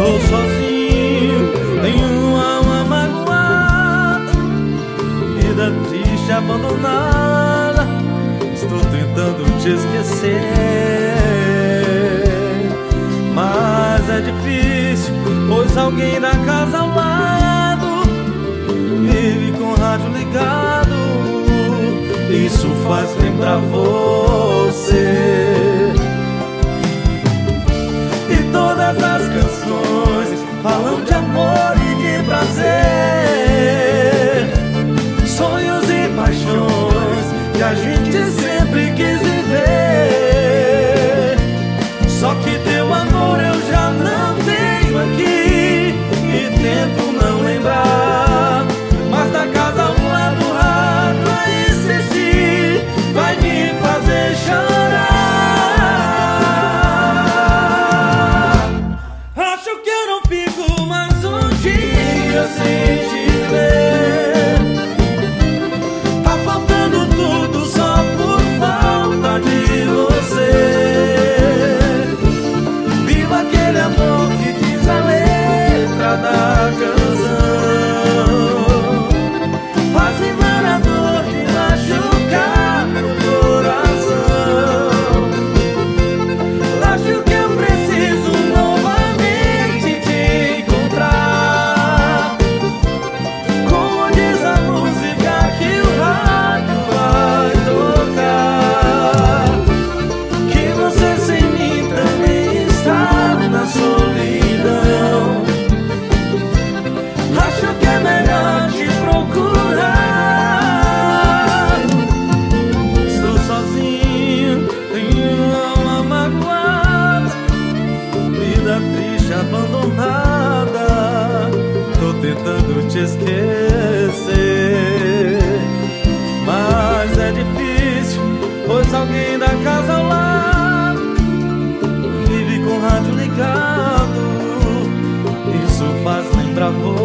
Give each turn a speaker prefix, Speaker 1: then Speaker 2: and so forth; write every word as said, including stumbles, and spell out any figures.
Speaker 1: Estou sozinho, tenho uma alma magoada, vida triste, abandonada. Estou tentando te esquecer, mas é difícil, pois alguém da casa ao lado vive com o rádio ligado. Isso faz lembrar você. E todas as canções falam de amor e de prazer, sonhos e paixões que a gente sempre quis viver. Só que teu amor eu já não tenho aqui e tento não lembrar, mas da casa ao lado do rádio a insistir vai me fazer chorar. Acho que eu não fico mais um dia sem te ver. Tá faltando tudo só por falta de você. Viva aquele amor que diz a letra da canção, faz lembrar a dor de machucar meu coração. Acho que eu preciso novamente te encontrar, como diz a música que o rádio vai tocar, que você sem mim também está na solidão. Acho que é melhor te procurar. Estou sozinho, tenho uma alma magoada, vida triste, abandonada. Tô tentando te esquecer, mas é difícil, pois alguém da casa ao lado vive com o rádio ligado. Isso faz lembrar você.